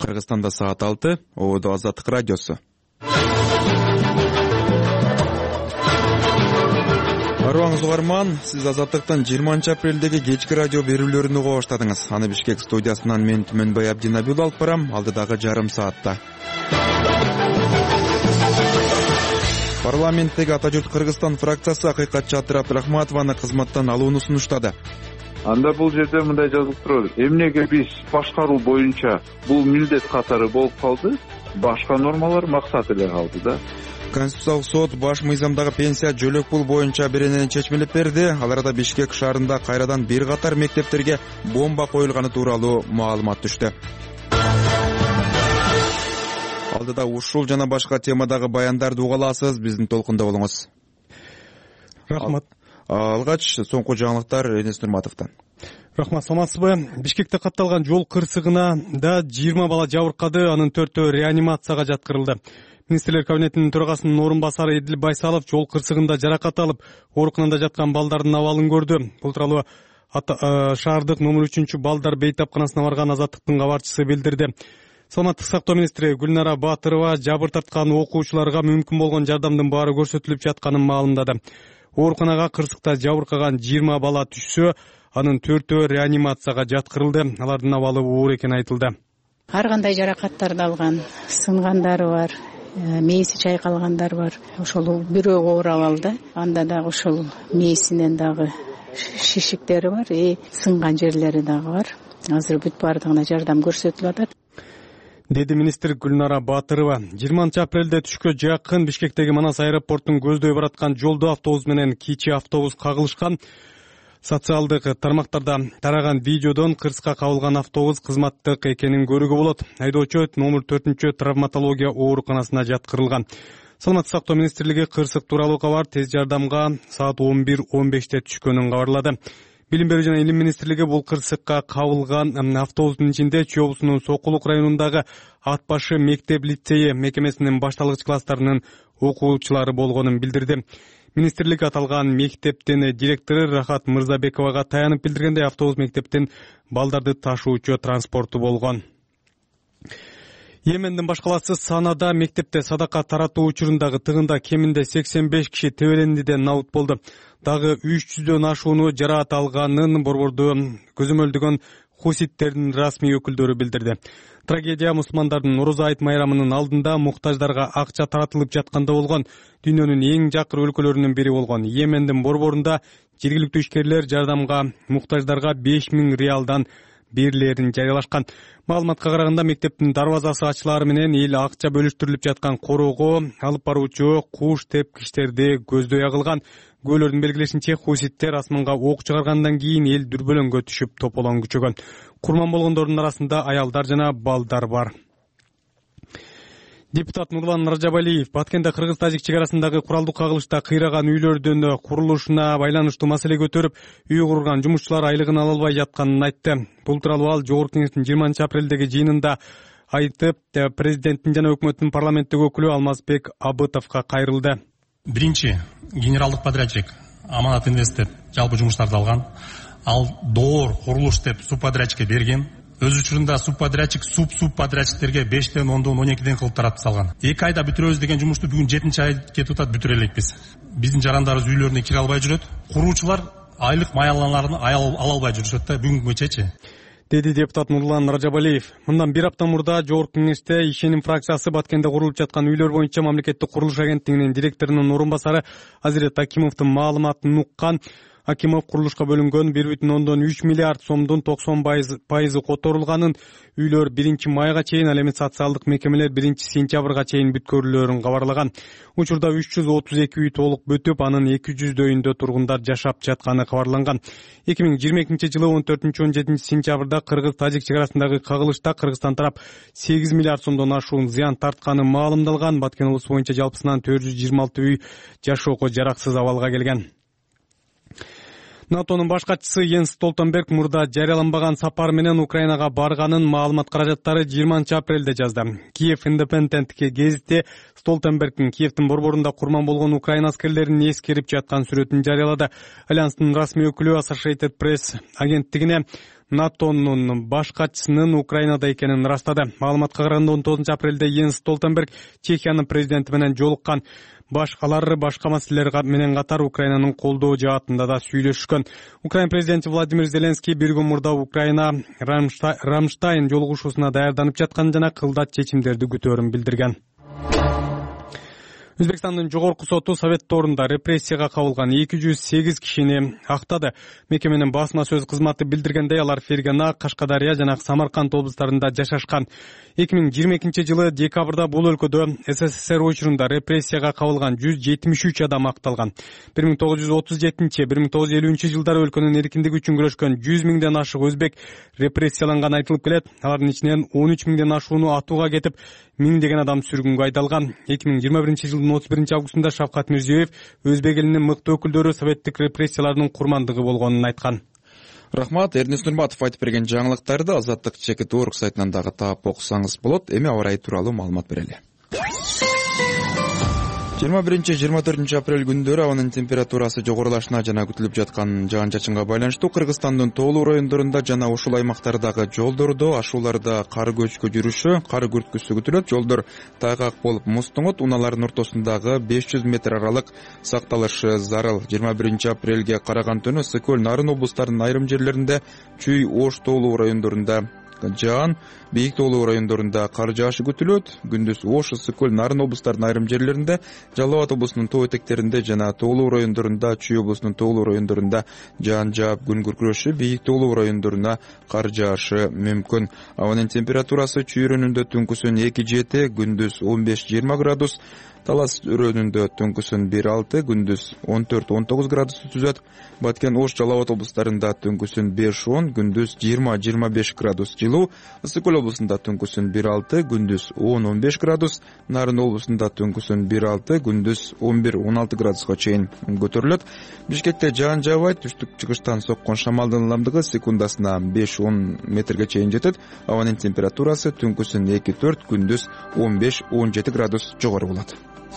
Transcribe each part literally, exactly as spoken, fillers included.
Кыргызстанда саат алты, Ободо Азаттык радиосу. Арыбаңыз угарман, сиз Азаттыктын жыйырманчы апрелдеги кечки радио берүүлөрүн уга баштадыңыз. Аны Бишкек студиясынан мен Түмөнбай Абдинабил алып барам, алдыдагы жарым саатта. Парламенттеги Ата журт Кыргызстан фракциясы Акыйкатчы Атыр Абдрахматованы кызматтан алууну сунуштады. Анда бул жерде мындай жазылып турат. Эмнеге биз башкаруу боюнча бул милдет катары болуп калды, башка нормалар максат эле калды да. Конституциялык сот баш мыйзамдагы пенсия жөлөк пул боюнча беренени чечмелеп берди. Ал арада Бишкек шаарында кайрадан бир катар мектептерге бомба коюлганы тууралуу маалымат түштү. Алдыда ушул жана башка темадагы баяндарды уга аласыз, биздин толкунда болуңуз. Рахмат. Алгач соңку жаңылыктар Энес Нурматовдон. Рахмат, саламатсызбы? Бишкекте катталган жол кырсыгына да жыйырма бала жабыркады, анын төртөө реанимацияга жаткырылды. Министрлер кабинетинин төрагасынын орун басары Эдил Байсалов жол кырсыгында жаракат алып, ооруканада жаткан балдардын абалын көрдү. Бул тууралуу шаардык номер үчүнчү балдар бейтапканасына барган Азаттыктын кабарчысы билдирди. Саламаттык сактоо министри Гүлнара Батырова жабыр тарткан окуучуларга мүмкүн болгон жардамдын баары көрсөтүлүп жатканын маалымдады. Ооруканага кырсыкта жабыркаган жыйырма бала түшсө, анын төртөө реанимацияга жаткырылды. Алардын абалы оор экени айтылды. Ар кандай жаракаттарды алган, сынгандары бар, мээси чайкалгандар бар. Ошол бирөө оор алды. Анда дагы ошол мээсинен дагы шишиктери бар, и сынган жерлери дагы бар. Азыр бүт баардыгына жардам көрсөтүлүп атат, деди министр Гүлнара Батырова. жыйырманчы апрелде түшкө жакын Бишкектеги Манас аэропортун көздөй бараткан жолдо автобус менен кичи автобус кагылышкан. Социалдык тармактарда тараган видеодон кырсыкка кабылган автобус кызматтык экенин көрүүгө болот. Айдоочу номер төртүнчү травматология ооруканасына жаткырылган. Саламаттык сактоо министрлиги кырсык тууралуу кабар тез жардамга саат он бир он беште түшкөнүн кабарлады. Билим берүү жана илим министрлиги бул кырсыкка кабылган автобустун ичинде Чүй облусунун Сокулук районундагы Ат башы мектеп лицейи мекемесинин башталгыч класстарынын окуучулары болгонун билдирди. Министрлик аталган мектептин директору Рахат Мырзабековага таянып билдиргендей, автобус мектептин балдарды ташуучу транспорту болгон. Йемендин баш каласы Санада мектепте садака таратуу учурундагы тыгында кеминде сексен беш киши тебелендиден наут болду. Дагы үч жүздөн ашууну жараат алганын борборду көзөмөлдөгөн хуситтердин расмий өкүлдөрү билдирди. Трагедия мусулмандардын Орозо айт майрамынын алдында муктаждарга акча таратылып жатканда болгон. Дүйнөнүн эң жакыр өлкөлөрүнүн бири болгон Йемендин борборунда жергиликтүү ишкерлер жардамга муктаждарга беш миң реалдан берилерин жарыялашкан. Маалыматка караганда мектептин дарбазасы ачылары менен эл акча бөлүштүрүлүп жаткан короого алып баруучу куш тепкичтерди көздөй агылган. Күбөлөрдүн белгилешинче, хуситтер асманга ок чыгаргандан кийин эл дүрбөлөңгө түшүп тополоң күчөгөн. Курман болгондордун арасында аялдар жана балдар бар. Депутат Нурлан Ражабалиев Баткенде кыргыз-тажик чек арасындагы куралдуу кагылышта кыйраган үйлөрдүн курулушуна байланыштуу маселе көтөрүп, үй курган жумушчулар айлыгын ала албай жатканын айтты. Бул тууралуу ал Жогорку Кеңештин жыйырманчы апрелдеги жыйынында айтып, президенттин жана өкмөттүн парламенттик өкүлү Алмазбек Абытовго кайрылды. Биринчи генералдык подрядчик Аманат Инвест деп жалпы жумуштарды алган. Ал доор курулуш деп субподрядчикке берген. Өз учурунда субподрядчик суп-субподрядчиктерге бештен, ондон, он экиден кылып таратып салган. эки айда бүтүрөбүз деген жумушту бүгүн жетинчи ай кетип атат, бүтүрө элекпиз. Биздин жарандарыбыз үйлөрүнө кире албай жүрөт. Куруучулар айлык маяланаларын ала албай жүрүшөт да бүгүнкүчөчү, деди депутат Нурлан Ражабалиев. Мындан бир апта мурда Жогорку Кеңеште Ишеним фракциясы Баткенде курулуп жаткан үйлөр боюнча мамлекеттик курулуш агенттигинин директорунун орун басары Азирет Акимовдун маалыматын уккан. Акимов курулушка бөлүнгөн бир бүтүн ондон үч миллиард сомдун токсон пайызы которулганын, үйлөр биринчи майга чейин, ал эми социалдык мекемелер биринчи сентябрга чейин бүткөрүлөрүн кабарлаган. Учурда үч жүз отуз эки үй толук бүтүп, анын эки жүздөйүндө тургундар жашап жатканы кабарланган. эки миң жыйырма экинчи жылы он төртүнчү он жетинчи сентябрда кыргыз-тажик чек арасындагы кагылышта Кыргызстан тарап сегиз миллиард сомдон ашуун зыян тартканы маалымдалган. Баткен облусу боюнча жалпысынан төрт жүз жыйырма алты үй жашоого жараксыз абалга келген. НАТОнун баш катчысы Йенс Столтенберг мурда жарыяланбаган сапар менен Украинага барганын маалымат каражаттары жыйырманчы апрелде жазды. Киев Индепендентке гезитте Столтенбергдин Киевдин борборунда курман болгон Украина аскерлерин эскерип жаткан сүрөтүн жарыялады. Альянстын расмий өкүлү Associated Press агенттигине натонун баш катчысынын Украинада экенин ырастады. Маалыматка караганда он тогузунчу апрелде Йенс Столтенберг Чехиянын президенти менен жолуккан. Башкалар башка маселелер менен катар Украинанын колдоо жаатында да сүйлөшкөн. Украин президенти Владимир Зеленский бир күн мурда Украина Рамштайн жолугушуусуна даярданып жаткан жана кылдат чечимдерди күтөөрүн билдирген. Өзбекстандын жогорку соту Советторунда репрессияга кабылган эки жүз сегиз кишини актады. Мекеменин басма сөз кызматы билдиргендей, алар Фергана, Кашкадария жана Самарканд облустарында жашашкан. эки миң жыйырма экинчи жылы декабрда бул өлкөдө СССР учурунда репрессияга кабылган жүз жетимиш үч адам акталган. бир миң тогуз жүз отуз жетинчи — бир миң тогуз жүз элүүнчү жылдары өлкөнүн эркиндиги үчүн күрөшкөн жүз миңден ашык өзбек репрессияланганы айтылып келет. Алардын ичинен он үч миңден ашууну атууга кетип, миңдеген адам сүргүнгө айдалган. эки миң жыйырма биринчи жылдын отуз биринчи августунда Шавкат Мирзиёев өзбек элинин мыкты өкүлдөрү советтик репрессиялардын курмандыгы болгонун айткан. Рахмат, Эрнест Нурматов айтып берген жаңылыктарды Азаттык чекит орг сайтынан дагы таап окусаңыз болот. Эми аба ырайы тууралуу маалымат берели. жыйырма биринчи — жыйырма төртүнчү апрель күндөрү абанын температурасы жогорулашына жана күтүлүп жаткан жаан-чачынга байланыштуу Кыргызстандын тоолуу райондорунда жана ушул аймактардагы жолдордо ашууларда кар көчкү жүрүшү, кар күрткүсү күтүлөт. Жолдор тайгак болуп муз тоңот, унаалардын ортосундагы беш жүз метр аралык сакталышы зарыл. жыйырма биринчи апрелге караган түнү Сыкөл, Нарын облустарынын айрым жерлеринде, Чүй, Ош тоолуу райондорунда жаан, бийик тоолуу райондорунда кар жаашы күтүлөт. Күндүз Ош, Сыкөл, Нарын облустарынын айрым жерлеринде, Жалал Абад облусунун тоо этектеринде жана тоолуу райондорунда, Чүй облусунун тоолуу райондорунда жаан жаап, күн күркүрөшү, бийик тоолуу райондоруна кар жаашы мүмкүн. Абанын температурасы Чүй өрөөнүндө түнкүсүн эки — жети, күндүз он беш — жыйырма градус, Талас өрөөнүндө түнкүсүн бир — алты, күндүз он төрт — он тогуз градус түзөт. Баткен, Ош, Жалал Абад облустарында түнкүсүн беш — он, күндүз жыйырма — жыйырма беш градус жылуу. Ысык-Көл облусунда түнкүсүн бир — алты, күндүз он — он беш градус. Нарын облусунда түнкүсүн бир — алты, күндүз он бир — он алты градуска чейин көтөрүлөт. Бишкекте жаан жаабайт. Түштүк чыгыштан соккон шамалдын ылдамдыгы секундасына беш — он метрге чейин жетет. Абанын температурасы түнкүсүн эки — төрт, күндүз он беш — он жети градус жогору болот.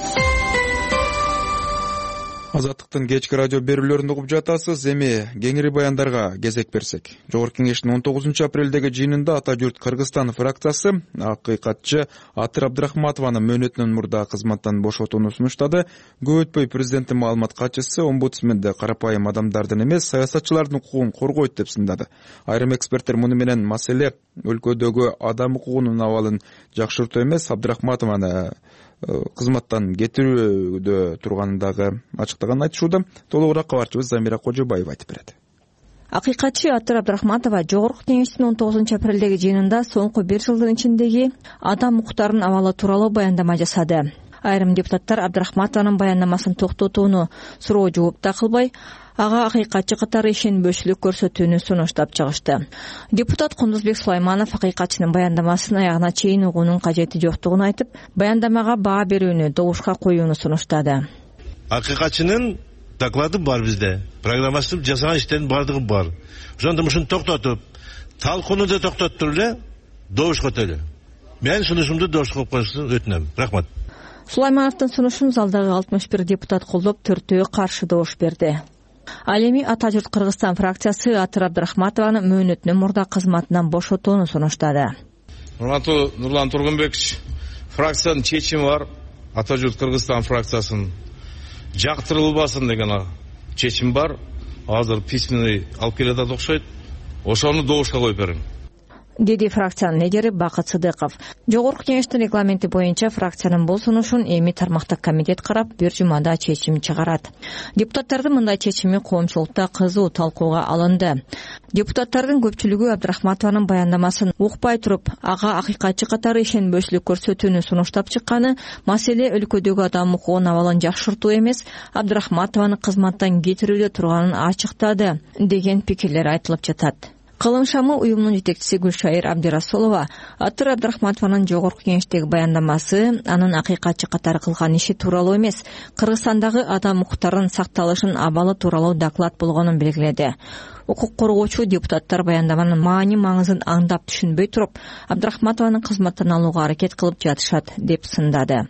Азаттыктын кечки радио берүүлөрүн угуп жатасыз. Эми кеңири баяндарга кезек берсек. Жогорку кеңештин он тогузунчу апрелдеги жыйынында Ата журт Кыргызстан фракциясы акыйкатчы Атыр Абдрахматованы мөөнөтүнөн мурда кызматтан бошотууну сунуштады. Көп өтпөй президенттин маалымат катчысы омбудсменди карапайым адамдардын эмес, саясатчылардын укугун коргойт деп сындады. Айрым эксперттер муну менен маселе өлкөдөгү адам укугунун абалын жакшыртуу эмес, Абдрахматованы кызматтан кетирүүдө турганын дагы ачыктаганын айтышууда. Толугураак кабарчыбыз Замира Кожобаева айтып берет. Акыйкатчы Атыр Абдрахматова жогорку кеңештин он тогузунчу апрелдеги жыйынында соңку бир жылдын ичиндеги адам укуктарынын абалы тууралуу баяндама жасады. Айрым депутаттар Абдрахматованын баяндамасын токтотууну суроо жооп да кылбай, ага акыйкатчы катары ишенбөөчүлүк көрсөтүүнү сунуштап чыгышты. Депутат Кундузбек Сулайманов акыйкатчынын баяндамасын аягына чейин угуунун кажети жоктугун айтып, баяндамага баа берүүнү добушка коюуну сунуштады. Акыйкатчынын доклады бар бизде, программасы жасаган иштердин бардыгы бар. Ошондо ушуну токтотуп, талкууну да токтоттур эле, добуш көтөлү. Мен сунушумду добуш кылып коюшуңузду өтүнөм. Рахмат. Сулаймановдун сунушун залдагы алтымыш бир депутат колдоп, төртөө каршы добуш берди. Ал эми Ата журт Кыргызстан фракциясы Атыр Абдрахматованы мөөнөтүнөн мурда кызматынан бошотууну сунуштады. Урматтуу Нурлан Тургунбекович, фракциянын чечими бар. Ата журт Кыргызстан фракциясын жактырылбасын деген чечим бар. Азыр письменный алып келатат окшойт. Ошону добушка коюп бериң, деди фракциянын лидери Бакыт Сыдыков. Жогорку кеңештин регламенти боюнча фракциянын бул сунушун эми тармактык комитет карап, бир жумада чечим чыгарат. Депутаттардын мындай чечими коомчулукта кызуу талкууга алынды. Депутаттардын көпчүлүгү Абдрахматованын баяндамасын укпай туруп, ага акыйкатчы катары ишенбөөчүлүк көрсөтүүнү сунуштап чыкканы маселе өлкөдөгү адам укугунун абалын жакшыртуу эмес, Абдрахматованы кызматтан кетирүүдө турганын ачыктады деген пикирлер айтылып жатат. Кылым шамы уюмунун жетекчиси Гүлшайыр Абдирасулова Атыр Абдрахматованын жогорку кеңештеги баяндамасы анын акыйкатчы катары кылган иши тууралуу эмес, Кыргызстандагы адам укуктарынын сакталышын абалы тууралуу доклад болгонун белгиледи. Укук коргоочу депутаттар баяндаманын маани маңызын аңдап түшүнбөй туруп, Абдрахматованын кызматтан алууга аракет кылып жатышат деп сындады.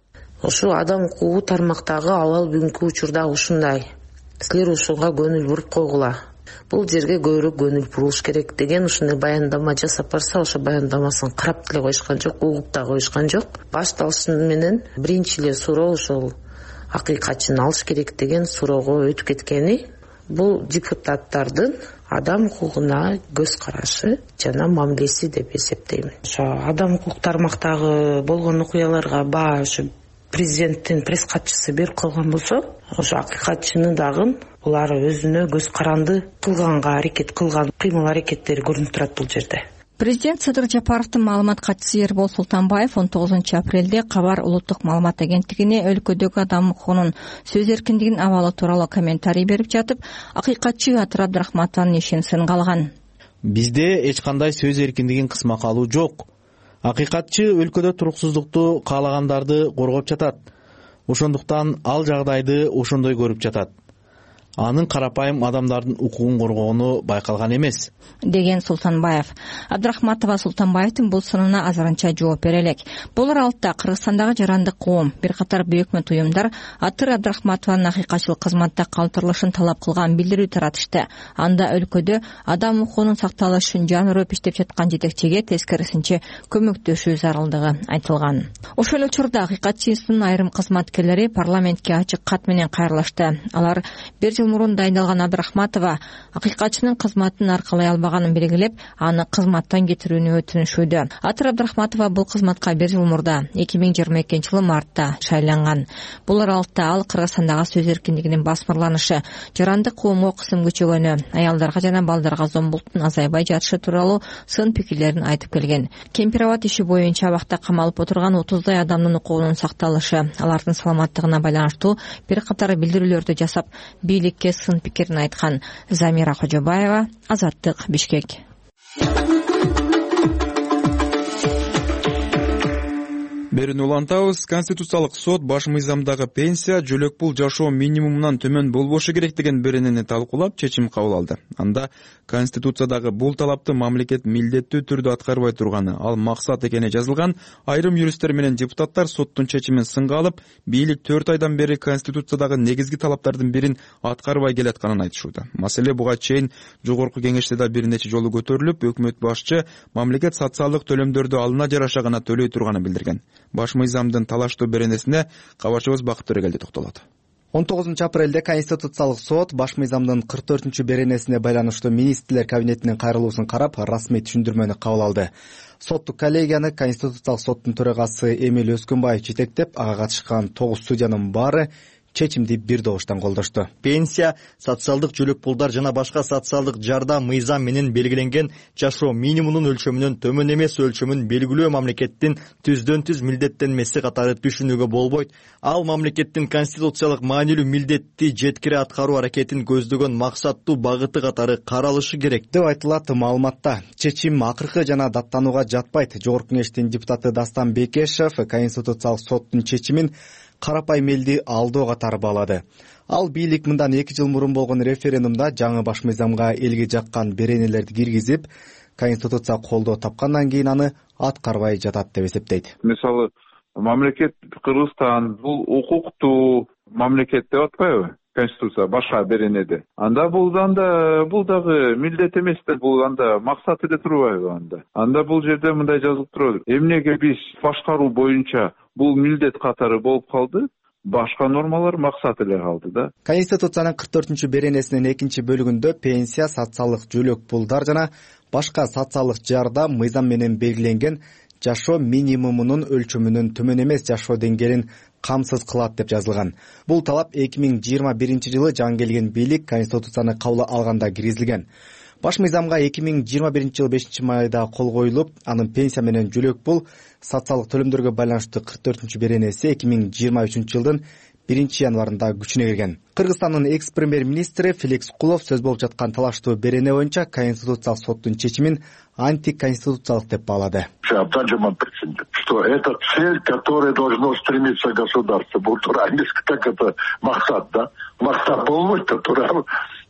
Ошо адам укугу тармактагы абал бүгүнкү учурда ушундай. Силер ушуга көңүл буруп койгула. бул жерге көбүрөөк көңүл бурулуш керек деген ушундай баяндама жасап барса, ошо баяндамасын карап деле коюшкан жок, угуп да коюшкан жок. Башталышы менен биринчи эле суроо ошол акыйкатчыны алыш керек деген суроого өтүп кеткени бул депутаттардын адам укугуна көз карашы жана мамилеси деп эсептеймин. Ошо адам укук тармактагы болгон окуяларга баа ошо президенттин пресс катчысы берип калган болсо, ошо акыйкатчыны дагы булар өзүнө көз каранды кылганга аракет кылган кыймыл аракеттери көрүнүп турат бул жерде. Президент Садыр Жапаровдун маалымат катчысы Эрбол Султанбаев он тогузунчу апрелде Кабар улуттук маалымат агенттигине өлкөдөгү адам укугунун сөз эркиндигинин абалы тууралуу комментарий берип жатып, акыйкатчы Атыр Абдрахматовдун ишин сынга алган. Бизде эч кандай сөз эркиндигин кысмак алуу жок. Акыйкатчы өлкөдө туруксуздукту каалагандарды коргоп жатат. Ошондуктан ал жагдайды ошондой көрүп жатат. Анын карапайым адамдардын укугун коргогону байкалган эмес, деген Султанбаев. Абдрахматова Султанбаевдин бул сынына азырынча жооп бере элек. Бул аралыкта Кыргызстандагы жарандык коом, бир катар бейөкмөт уюмдар Атыр Абдрахматованын акыйкатчыл кызматта калтырылышын талап кылган билдирүү таратышты. Анда өлкөдө адам укугунун сакталышын жан өрөп иштеп жаткан жетекчиге тескерисинче көмөктөшүү зарылдыгы айтылган. Ошол эле учурда акыйкатчынын айрым кызматкерлери парламентке ачык кат менен кайрылышты. Алар бир жыл мурун дайындалган Абдрахматова акыйкатчынын кызматын аркалай албаганын белгилеп, аны кызматтан кетирүүнү өтүнүшүүдө. Атыр Абдрахматова бул кызматка бир жыл мурда эки миң жыйырма экинчи жылы мартта шайланган. Бул аралыкта ал Кыргызстандагы сөз эркиндигинин басмырланышы, жарандык коомго кысым күчөгөнү, аялдарга жана балдарга зомбулуктун азайбай жатышы тууралуу сын пикирлерин айтып келген. Кемпирабад иши боюнча абакта камалып отурган отуздай адамдын укугунун сакталышы, алардын саламаттыгына байланыштуу бир катар билдирүүлөрдү жасап, бийлик сын пикирин айткан. Замира Кожобаева, Азаттык, Бишкек. Берин улантабыз. Конституциялык сот баш мыйзамдагы пенсия жөлөк пул жашоо минимумунан төмөн болбошу керек деген беренени талкуулап чечим кабыл алды. Анда Конституциядагы бул талапты мамлекет милдеттүү түрдө аткарбай турганы, ал максат экени жазылган. Айрым юристтер менен депутаттар соттун чечимин сынга алып, бийлик төрт айдан бери Конституциядагы негизги талаптардын бирин аткарбай келатканын айтышууда. Маселе буга чейин жогорку кеңеште да бир нече жолу көтөрүлүп, өкмөт башчы мамлекет социалдык төлөмдөрдү алына жараша гана төлөй турганын билдирген. Баш мыйзамдын талаштуу беренесине кабарчыбыз Бакыт Төрөгелди токтолот. он тогузунчу апрелде Конституциялык сот баш мыйзамдын кырк төртүнчү беренесине байланыштуу министрлер кабинетинин кайрылуусун карап, расмий түшүндүрмөнү кабыл алды. Соттук коллегияны Конституциялык соттун төрагасы Эмил Өскөнбаев жетектеп, ага катышкан тогуз судьянын баары чечимди бир добуштан колдошту. Пенсия, социалдык жөлөк пулдар жана башка социалдык жардам мыйзам менен белгиленген жашоо минимумунун өлчөмүнөн төмөн эмес өлчөмүн белгилөө мамлекеттин түздөн түз милдеттенмеси катары түшүнүүгө болбойт. Ал мамлекеттин конституциялык маанилүү милдетти жеткире аткаруу аракетин көздөгөн максаттуу багыты катары каралышы керек деп айтылат маалыматта. Чечим акыркы жана даттанууга жатпайт. Жогорку кеңештин депутаты Дастан Бекешев Конституциялык соттун чечимин карапайым элди алдоо катары баалады. Ал бийлик мындан эки жыл мурун болгон референдумда жаңы баш мыйзамга элге жаккан беренелерди киргизип, Конституция колдоо тапкандан кийин аны аткарбай жатат деп эсептейт. Мисалы, мамлекет Кыргызстан бул укуктуу мамлекет деп атпайбы? Конституция башка беренеде. Анда бул анда бул дагы милдет эмес да, бул анда максат эле турбайбы анда. Анда бул жерде мындай жазылып турат. Эмнеге биз башкаруу боюнча бул милдет катары болуп калды? Башка нормалар максат эле калды да. Конституциянын кырк төртүнчү беренесинин экинчи бөлүгүндө пенсия, социалдык жөлөк пулдар жана башка социалдык жардам мыйзам менен белгиленген жашоо минимумунун өлчөмүнөн төмөн эмес жашоо деңгээлин камсыз кылат деп жазылган. Бул талап эки миң жыйырма биринчи жылы жаңы келген бийлик Конституцияны кабыл алганда киргизилген. Баш мыйзамга эки миң жыйырма биринчи жылы бешинчи майда кол коюлуп, анын пенсия менен жөлөк пул социалдык төлөмдөргө байланыштуу кырк төртүнчү беренеси эки миң жыйырма үчүнчү жылдын биринчи январында күчүнө кирген. Кыргызстандын экс премьер-министри Феликс Кулов сөз болуп жаткан талаштуу берене боюнча Конституциялык соттун чечимин антиконституциялык деп баалады. Что это цель, к которой должно стремиться государство. Бул тура эмес, как это максат, да? Максат болбойт да, тура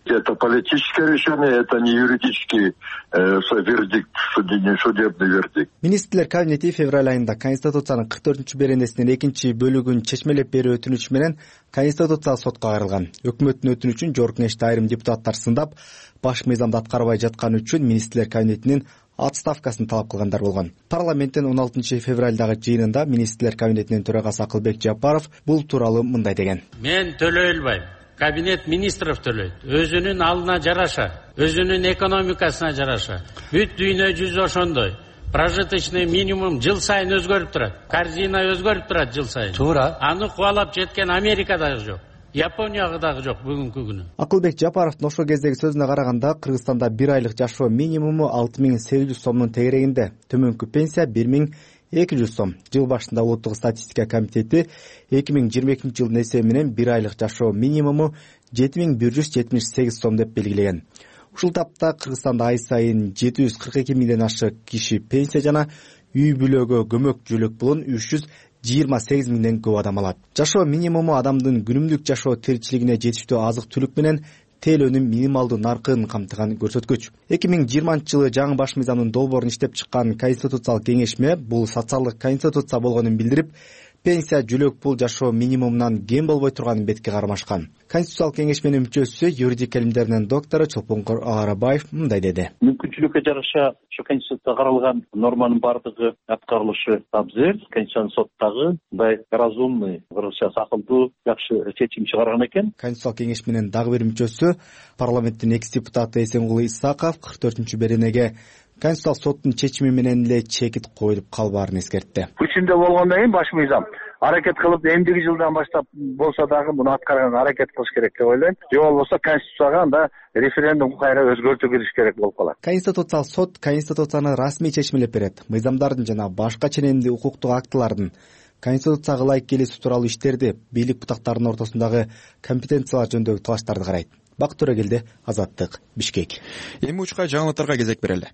Это политическое решение, это не юридический вердикт, судебный вердикт. Министрлер кабинети февраль айында Конституциянын кырк төртүнчү беренесинин экинчи бөлүгүн чечмелеп берүү өтүнүчү менен Конституциялык сотко кайрылган. Өкмөттүн өтүнүчүн Жогорку Кеңеште айрым депутаттар сындап, баш мыйзамды аткарбай жатканы үчүн министрлер кабинетинин отставкасын талап кылгандар болгон. Парламенттин он алтынчы февралдагы жыйынында министрлер кабинетинин төрагасы Акылбек Жапаров бул тууралуу мындай деген. Мен төлөй албайм. Кабинет министров төлөйт. Өзүнүн алдына жараша, өзүнүн экономикасына жараша. Бүт дүйнө жүзү ошондой. Прожиточный минимум жыл сайын өзгөрүп турат. Корзина өзгөрүп турат жыл сайын. Туура. Аны кубалап жеткен Америкада жок. Японияга дагы жок бүгүнкү күнү. Акылбек Жапаровдун ошол кездеги сөзүнө караганда, Кыргызстанда бир айлык жашоо минимуму алты миң сегиз жүз сомдун тегерегинде, төмөнкү пенсия бир миң эки жүз сом. Жыл башында Улуттук статистика комитети эки миң жыйырма экинчи жылдын эсеби менен бир айлык жашоо минимуму жети миң бир жүз жетимиш сегиз сом деп белгилеген. Ушул тапта Кыргызстанда ай сайын жети жүз кырк эки миңден ашык киши пенсия жана үй бүлөгө көмөк жөлөк пулун үч жүз жыйырма сегиз миңден көп адам алат. Жашоо минимуму адамдын күнүмдүк жашоо тиричилигине жетиштүү азык түлүк менен тейлөөнүн минималдуу наркын камтыган көрсөткүч. эки миң жыйырманчы жылы жаңы баш мыйзамдын долбоорун иштеп чыккан Конституциялык кеңешме бул социалдык конституция болгонун билдирип, пенсия жөлөк пул жашоо минимумунан кем болбой турганын бетке кармашкан. Конституциялык кеңешменин мүчөсү, юридик илимдеринин доктору Чолпонкор Арабаев мындай деди. Мүмкүнчүлүккө жараша ушу Конституцияда каралган норманын бардыгы аткарылышы абзел. Конституциялык соттагы мындай разумный, кыргызча акылдуу, жакшы чечим чыгарган экен. Конституциялык кеңешменин дагы бир мүчөсү, парламенттин экс депутаты Эсенгул Исаков кырк төртүнчү беренеге Конституциялык соттун чечими менен эле чекит коюлуп калбаарын эскертти. Күчүндө болгондон кийин баш мыйзам аракет кылып, эмдиги жылдан баштап болсо дагы муну аткарганга аракет кылыш керек деп ойлойм. Же болбосо Конституцияга анда референдум кайра өзгөртүү кириш керек болуп калат. Конституциялык сот Конституцияны расмий чечмелеп берет. Мыйзамдардын жана башка ченемдүү укуктук актылардын Конституцияга ылайык келүүсү тууралуу иштерди, бийлик бутактарынын ортосундагы компетенциялар жөнүндөгү талаштарды карайт. Бак Төрөгелди, Азаттык, Бишкек. Эми учка жаңылыктарга кезек берели.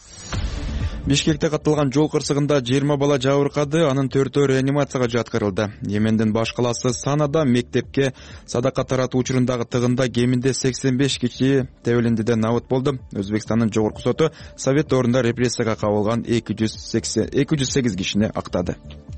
Бишкекте катталган жол кырсыгында жыйырма бала жабыркады, анын төртөө реанимацияга жаткырылды. Йемендин баш калаасы Санада мектепке садака таратуу учурундагы тыгында кеминде сексен беш киши тебелендиден набыт болду. Өзбекстандын жогорку соту Совет ордунда репрессияга кабылган эки жүз сегиз кишини актады.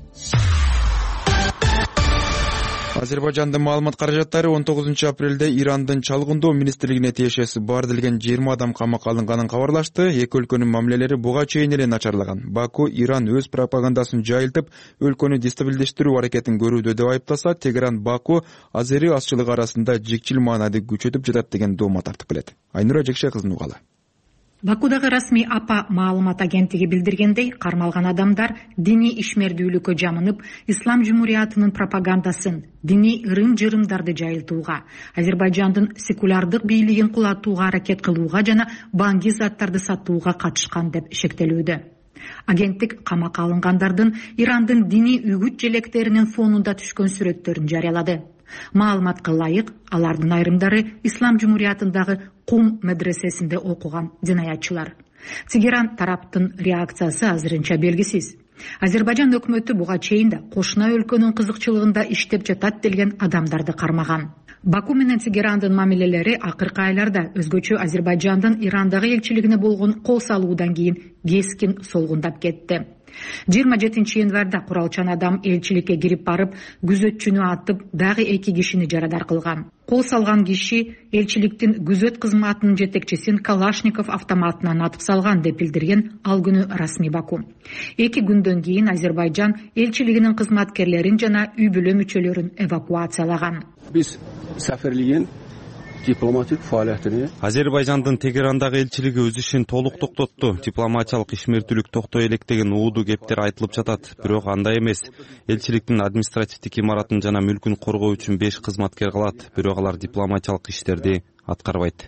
Азербайжандын маалымат каражаттары он тогузунчу апрелде Ирандын чалгындоо министрлигине тиешеси бар делген жыйырма адам камакка алынганын кабарлашты. Эки өлкөнүн мамилелери буга чейин эле начарлаган. Баку Иран өз пропагандасын жайылтып, өлкөнү дестабилдештирүү аракетин көрүүдө деп айыптаса, Тегеран Баку азери азчылыгы арасында жикчил маанайды күчөтүп жатат деген доoma тартып келет. Айнура Жекше кызынын угалы. Бакудагы расмий АПА маалымат агенттиги билдиргендей, кармалган адамдар диний ишмердүүлүккө жамынып, ислам жумуриятынын пропагандасын, диний ырым-жырымдарды жайылтууга, Азербайжандын секулярдык бийлигин кулатууга аракет кылууга жана баңги заттарды сатууга катышкан деп шектелүүдө. Агенттик камакка алынгандардын Ирандын диний үгүт желектеринин фонунда түшкөн сүрөттөрүн жарыялады. Маалыматка ылайык, алардын айрымдары ислам жумуриятындагы Кум медресесинде окуган динаятчылар. Тегеран тараптын реакциясы азырынча белгисиз. Азербайжан өкмөтү буга чейин да кошуна өлкөнүн кызыкчылыгында иштеп жатат делген адамдарды кармаган. Баку менен Тегерандын мамилелери акыркы айларда өзгөчө Азербайжандын Ирандагы элчилигине болгон кол салуудан кийин кескин солгундап кетти. жыйырма жетинчи январда куралчан адам элчиликке кирип барып, күзөтчүнү атып, дагы эки кишини жарадар кылган. Кол салган киши элчиликтин күзөт кызматынын жетекчисин Калашников автоматынан атып салган деп билдирген ал күнү расмий Баку. Эки күндөн кийин Азербайжан элчилигинин кызматкерлерин жана үй бүлө мүчөлөрүн эвакуациялаган. Биз саферлигин дипломатик фаалиятыны Азербайжандын Тегерандагы элчилиги өз ишин толук токтотту. Дипломатиялык ишмердүүлүк токтой элек деген ууду кептер айтылып жатат, бирок андай эмес. Элчиликтин административдик имаратын жана мүлкүн коргоо үчүн беш кызматкер калат, бирок алар дипломатиялык иштерди аткарбайт.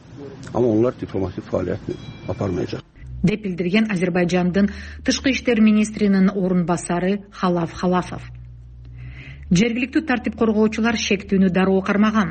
Ама олар дипломатик фаалиятты апармайжат деп билдирген Азербайжандын тышкы иштер министринин орун басары Халаф Халафов. Жергиликтүү тартип коргоочулар шектүүнү дароо кармаган.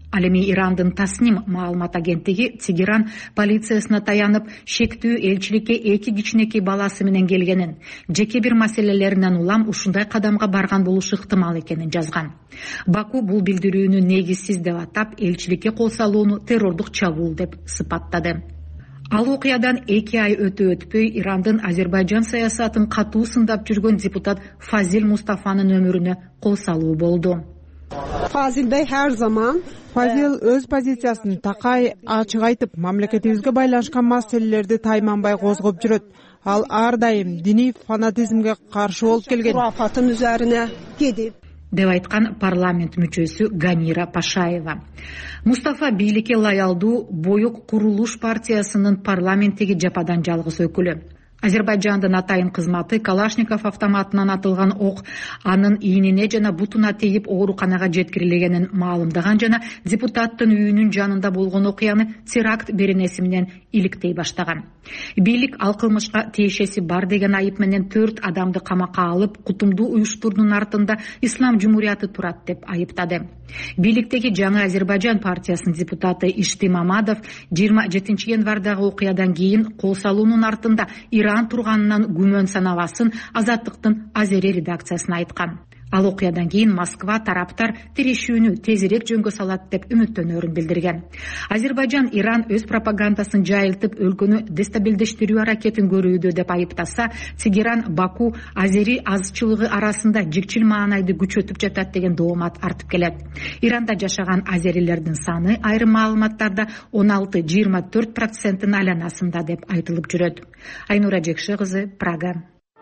Ал эми Ирандын Тасним маалымат агенттиги Тегеран полициясына таянып, шектүү элчиликке эки кичинекей баласы менен келгенин, жеке бир маселелеринен улам ушундай кадамга барган болушу ыктымал экенин жазган. Баку бул билдирүүнү негизсиз деп атап, элчиликке кол салууну террордук чабуул деп сыпаттады. Ал окуядан эки ай өтө өтпөй Ирандын Азербайжан саясатын катуу сындап жүргөн депутат Фазил Мустафанын өмүрүнө кол салуу болду. Fazil Bey her zaman Fazil öz позициясын такай ачык айтып, мамлекетибизге байланышкан маселелерди тайманбай козгоп жүрөт. Ал ар дайым диний фанатизмге каршы болуп келген. Курафатын üzerine gidip деп айткан парламент мүчөсү Ганира Пашаева. Мустафа бийликке лаялдуу Боюк Курулуш партиясынын парламенттеги жападан жалгыз өкүлү. Азербайжандын атайын кызматы Калашников автоматынан атылган ок анын ийнине жана бутуна тийип ооруканага жеткирилгенин маалымдаган жана депутаттын үйүнүн жанында болгон окуяны теракт беренеси менен иликтей баштаган. Бийлик ал кылмышка тиешеси бар деген айып менен төрт адамды камакка алып, кутумдуу уюштуруунун артында Ислам Жумурияты турат деп айыптады. Бийликтеги жаңы Азербайжан партиясынын депутаты Ишти Мамадов жыйырма жетинчи январдагы окуядан кийин кол салуунун артында Иран турганынан күмөн санабасын Азаттыктын Азери редакциясына айткан. Ал окуядан кийин Москва тараптар тирешүүнү тезирээк жөнгө салат деп үмүттөнөрүн билдирген. Азербайжан Иран өз пропагандасын жайылтып, өлкөнү дестабилдештирүү аракетин көрүүдө деп айыптаса, Тегеран Баку Азери азчылыгы арасында жикчил маанайды күчөтүп жатат деген доомат артып келет. Иранда жашаган азерилердин саны айрым маалыматтарда он алты жыйырма төрт проценттин айланасында деп айтылып жүрөт. Айнура Жекши кызы, Прага.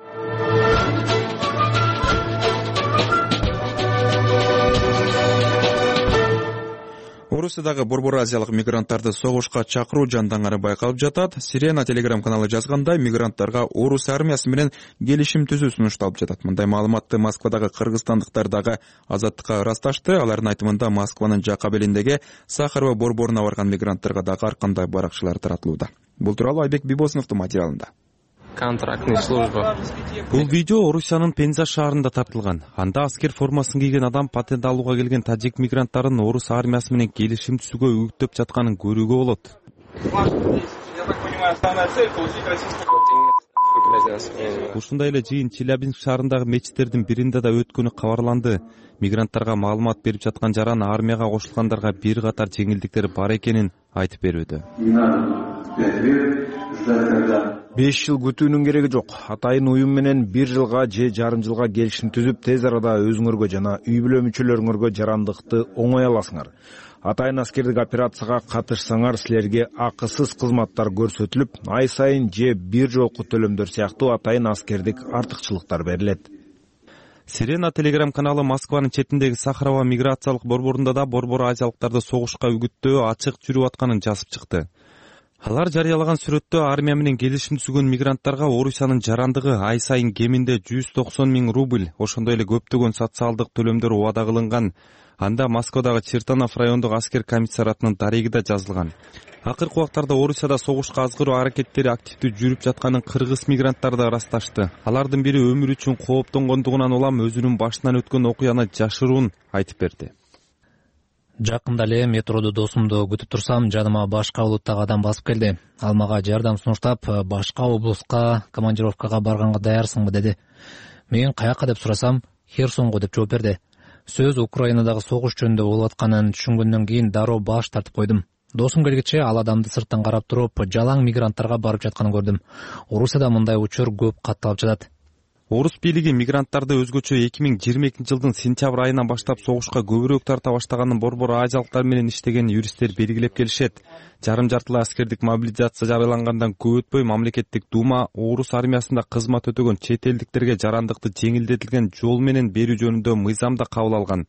Орусиядагы борбор азиялык мигранттарды согушка чакыруу жандаңары байкалып жатат. Сирена телеграм каналы жазгандай, мигранттарга Орус армиясы менен келишим түзүү сунушталып жатат. Мындай маалыматты Москвадагы кыргызстандыктар дагы Азаттыкка ырасташты. Алардын айтымында Москванын жакка белиндеги Сахарова борборуна барган мигранттарга дагы ар кандай баракчылар таратылууда. Бул тууралуу Айбек Бибосуновдун материалында. Контрактный служба. Бул видео Орусиянын Пенза шаарында тартылган. Анда аскер формасын кийген адам патент алууга келген тажик мигранттарын Орус армиясы менен келишим түзүүгө үгүттөп жатканын көрүүгө болот. Ушундай эле жыйын Челябинск шаарындагы мечиттердин биринде да өткөнү кабарланды. Мигранттарга маалымат берип жаткан жаран армияга кошулгандарга бир катар жеңилдиктер бар экенин айтып берүүдө. беш жыл күтүүнүн кереги жок. Атайын уюм менен бир жылга же жарым жылга келишим түзүп, тез арада өзүңөргө жана үй бүлө мүчөлөрүңөргө жарандыкты оңой аласыңар. Атайын аскердик операцияга катышсаңар, силерге акысыз кызматтар көрсөтүлүп, ай сайын же бир жолку төлөмдөр сыяктуу атайын аскердик артыкчылыктар берилет. Сирена телеграм каналы Москванын четиндеги Сахарова миграциялык борборунда да борбор азиялыктарды согушка үгүттөө ачык жүрүп атканын жазып чыкты. Алар жарыялаган сүрөттө армия менен келишим түзгөн мигранттарга Орусиянын жарандыгы ай сайын кеминде жүз токсон миң рубль, ошондой эле көптөгөн социалдык төлөмдөр убада кылынган. Анда Москвадагы Чертанов райондук аскер комиссариатынын дареги да жазылган. Акыркы убактарда Орусияда согушка азгыруу аракеттери активдүү жүрүп жатканын кыргыз мигранттары да ырасташты. Алардын бири өмүр үчүн кооптонгондугунан улам өзүнүн башынан өткөн окуяны жашыруун айтып берди. Жакында эле метродо досумду күтүп турсам, жаныма башка улуттагы адам басып келди. Ал мага жардам сунуштап, башка облуска командировкага барганга даярсыңбы деди. Мен каяка деп сурасам, Херсонго деп жооп берди. Сөз Украинадагы согуш жөнүндө болуп атканын түшүнгөндөн кийин дароо баш тартып койдум. Досум келгиче ал адамды сырттан карап туруп, жалаң мигранттарга барып жатканын көрдүм. Орусияда мындай учур көп катталып жатат. Орус бийлиги мигранттарды өзгөчө эки миң жыйырма экинчи жылдын сентябрь айынан баштап согушка көбүрөөк тарта баштаганын борбор азиялыктар менен иштеген юристтер белгилеп келишет. Жарым жартылай аскердик мобилизация жарыялангандан көп өтпөй мамлекеттик дума Орус армиясында кызмат өтөгөн чет элдиктерге жарандыкты жеңилдетилген жол менен берүү жөнүндө мыйзам да кабыл алган.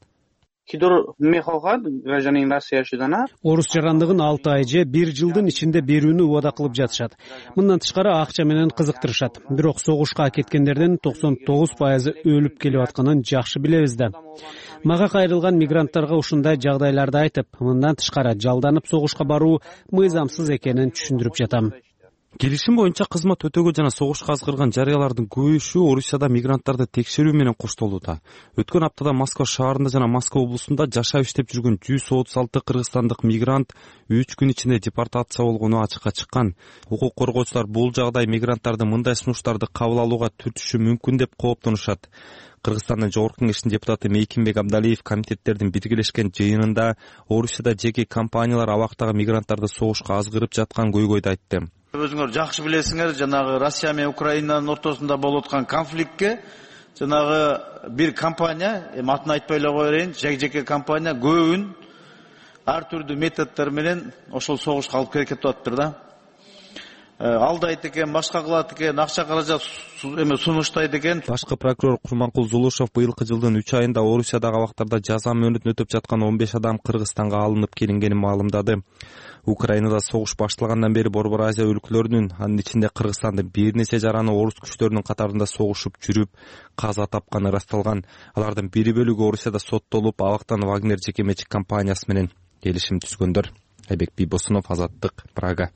Орус жарандыгын алты ай же бир жылдын ичинде берүүнү убада кылып жатышат. Мындан тышкары акча менен кызыктырышат. Бирок согушка кеткендердин токсон тогуз пайызы өлүп келип атканын жакшы билебиз да. Мага кайрылган мигранттарга ушундай жагдайларды айтып, мындан тышкары жалданып согушка баруу мыйзамсыз экенин түшүндүрүп жатам. Келишим боюнча кызмат өтөгө жана согушка азгырган жарыялардын көбүшү Орусияда мигранттарды текшерүү менен коштолууда. Өткөн аптада Москва шаарында жана Москва облусунда жашап иштеп жүргөн жүз отуз алты кыргызстандык мигрант үч күн ичинде депортация болгону ачыкка чыккан. Укук коргоочулар бул жагдай мигранттардын мындай сунуштарды кабыл алууга түртүшү мүмкүн деп кооптонушат. Кыргызстандын Жогорку Кеңештин депутаты Мейкимбек Абдалиев комитеттердин биргелешкен жыйынында Орусияда жеке компаниялар абактагы мигранттарды согушка азгырып жаткан көйгөйдү айтты. Өзүңөр жакшы билесиңер, жанагы Россия менен Украинанын ортосунда болуп аткан конфликтке жанагы бир компания, эми атын айтпай эле коеюн, жеке компания көбүн ар түрдүү методдор менен ошол согушка алып келип атыптыр да. Алдайт экен, башка кылат экен, акча каражат эме сунуштайт экен. Башкы прокурор Курманкул Зулушев быйылкы жылдын үч айында Орусиядагы абактарда жаза мөөнөтүн өтөп жаткан он беш адам Кыргызстанга алынып келингенин маалымдады. Украинада согуш башталгандан бери Борбор Азия өлкөлөрүнүн, анын ичинде Кыргызстандын бир нече жараны орус күчтөрүнүн катарында согушуп жүрүп, каза тапканы ырасталган. Алардын бир бөлүгү Орусияда соттолуп, абактан Вагнер жеке менчик компаниясы менен келишим түзгөндөр. Айбек Бийбосунов, Азаттык, Прага.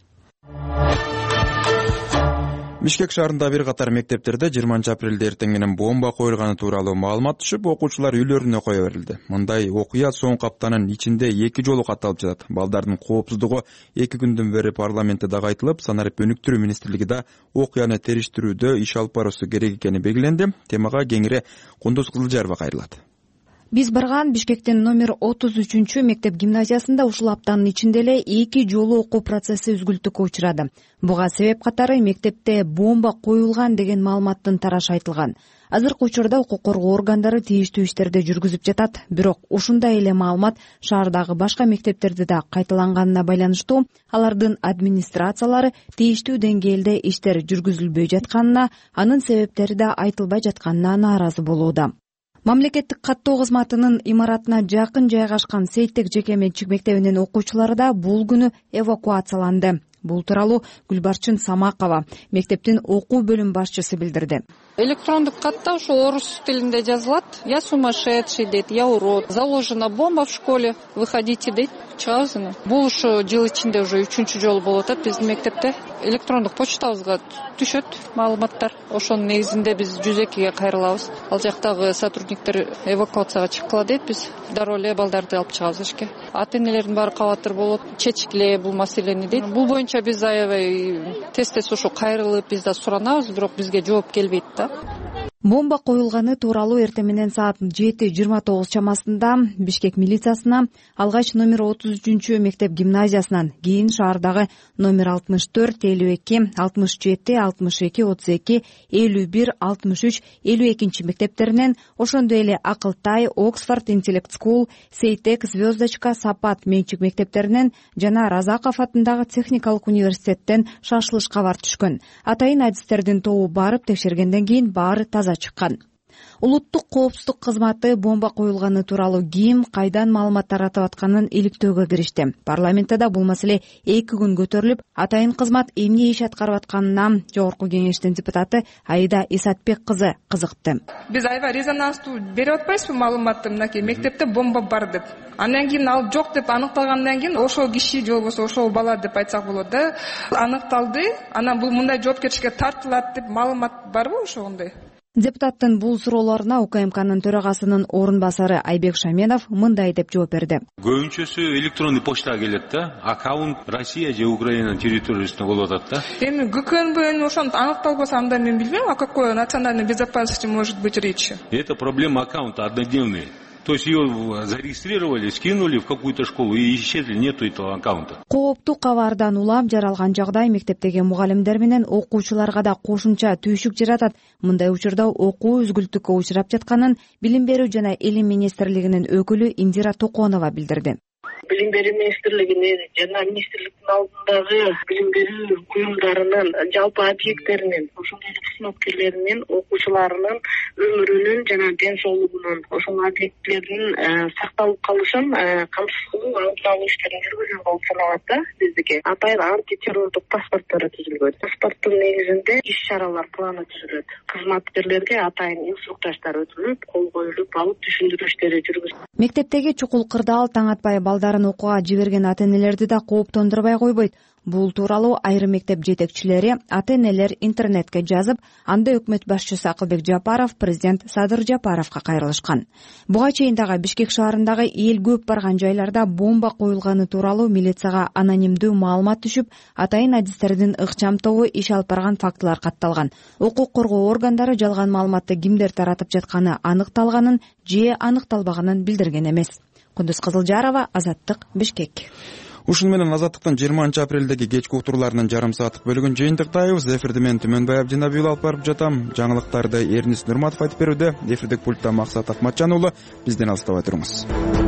Бишкек шаарында бир катар мектептерде жыйырманчы апрелде эртең менен бомба коюлганы тууралуу маалымат түшүп, окуучулар үйлөрүнө кое берилди. Мындай окуя соңку аптанын ичинде эки жолу катталып жатат. Балдардын коопсуздугу эки күндөн бери парламентте дагы айтылып, санарип өнүктүрүү министрлиги да окуяны териштирүүдө иш алып баруусу керек экени белгиленди. Темага кеңири Кундуз Кызылжарова кайрылат. Биз барган Бишкектин номер отуз үчүнчү мектеп гимназиясында ушул аптанын ичинде эле эки жолу окуу процесси үзгүлтүккө учурады. Буга себеп катары мектепте бомба коюлган деген маалыматтын тарашы айтылган. Азыркы учурда укук коргоо органдары тийиштүү иштерди жүргүзүп жатат. Бирок ушундай эле маалымат шаардагы башка мектептерде да кайталанганына байланыштуу алардын администрациялары тийиштүү деңгээлде иштер жүргүзүлбөй жатканына, анын себептери да айтылбай жатканына нааразы болууда. Мамлекеттик каттоо кызматынын имаратына жакын жайгашкан Сейттек жеке менчик мектебинин окуучулары да бул күнү эвакуацияланды. Бул тууралуу Гүлбарчын Самакова, мектептин окуу бөлүм башчысы билдирди. Электрондук катта ушу орус тилинде жазылат. Я сумасшедший дейт, я урод. Заложена бомба в школе, выходите дейт. Чыгабыз эми. Бул ушу жыл ичинде уже үчүнчү жолу болуп атат биздин мектепте. Электрондук почтабызга түшөт маалыматтар. Ошонун негизинде биз жүз экиге кайрылабыз. Ал жактагы сотрудниктер эвакуацияга чыккыла дейт, биз дароо эле балдарды алып чыгабыз эшикке. Ата энелердин баары кабатыр болот, чечкиле бул маселени дейт. Бул боюнча биз аябай тез-тез ушу кайрылып биз да суранабыз, бирок бизге жооп келбейт да. Бомба коюлганы тууралуу эртең менен саат жети жыйырма тогуз чамасында Бишкек милициясына, алгач номер отуз үчүнчү мектеп гимназиясынан, кийин шаардагы номер алтымыш төрт, элүү эки, алтымыш жети, алтымыш эки, отуз эки, элүү бир, алтымыш үч, элүү экинчи мектептеринен, ошондой эле Акылтай, Оксфорд, Интеллект Скул, Сейтек, Звездочка, Сапат менчик мектептеринен жана Разаков атындагы техникалык университеттен шашылыш кабар түшкөн. Атайын адистердин тобу барып текшергенден кийин баары таза чыккан. Улуттук коопсуздук кызматы бомба коюлганы тууралуу ким, кайдан маалымат таратып атканын иликтөөгө киришти. Парламентте да бул маселе эки күн көтөрүлүп, атайын кызмат эмне иш аткарып атканына Жогорку Кеңештин депутаты Аида Исатбек кызы кызыкты. Биз аябай резонанстуу берип атпайбызбы маалыматты, мынакей мектепте бомба бар деп. Андан кийин ал жок деп аныкталгандан кийин ошол киши же болбосо ошол бала деп айтсак болот да, аныкталды. Анан бул мындай жоопкерчиликке тартылат деп маалымат барбы ошондой? Депутаттын бул суроолоруна УКМКнын төрагасынын орун басары Айбек Шаменов мындай деп жооп берди. Көбүнчөсү электрондуй почтага келет да, аккаунт Россия же Украинанын территориясында болуп атат да. Эми ГКНБ ошону аныкталбаса анда мен билбейм, а какой национальной безопасности может быть речь? Это проблема аккаунта однодневная. То есть ее зарегистрировали, скинули в какую-то школу и исчезли, нету этого аккаунта. Кооптуу кабардан улам жаралган жагдай мектептеги мугалимдер менен окуучуларга да кошумча түйшүк жаратат. Мындай учурда окуу үзгүлтүккө учурап жатканын Билим берүү жана Илим министрлигинин өкүлү Индира Токонова билдирди. Билим берүү министрлигинин жана министрликтин алдындагы билим берүү уюмдарынын жалпы объекттеринин, ошондой эле кызматкерлеринин, окуучуларынын өмүрүнүн жана ден соолугунун, ошол объектилердин сакталып калышын камсыз кылуу алдын алуу иштерин жүргүзүлгөн болуп саналат да биздики. Атайын антитеррордук паспорттор түзүлгөн. Паспорттун негизинде иш-чаралар планы түзүлөт. Кызматкерлерге атайын инструктаждар өтүлүп, кол коюлуп, алып түшүндүрүү иштери жүргүзүлөт. Мектептеги чукул кырдаал таң атпай балдарын балдарын окууга жиберген ата энелерди да кооптондурбай койбойт. Бул тууралуу айрым мектеп жетекчилери, ата энелер интернетке жазып, анда өкмөт башчысы Акылбек Жапаров президент Садыр Жапаровго кайрылышкан. Буга чейин дагы Бишкек шаарындагы эл көп барган жайларда бомба коюлганы тууралуу милицияга анонимдүү маалымат түшүп, атайын адистердин ыкчам тобу иш алып барган фактылар катталган. Укук коргоо органдары жалган маалыматты кимдер таратып жатканы аныкталганын же аныкталбаганын билдирген эмес. Кундуз Кызылжарова, Азаттык, Бишкек. Ушун менен Азаттыктын жыйырманчы апрелдеги кечки уктурларынын жарым сааттык бөлүгүн жыйынтыктайбыз. Эфирди мен Түмөнбай Абдинабиев алып барып жатам. Жаңылыктарды Эрнис Нурматов айтып берүүдө. Эфирдик пультта Максат Акматжан уулу. Бизден алыстабай туруңуз.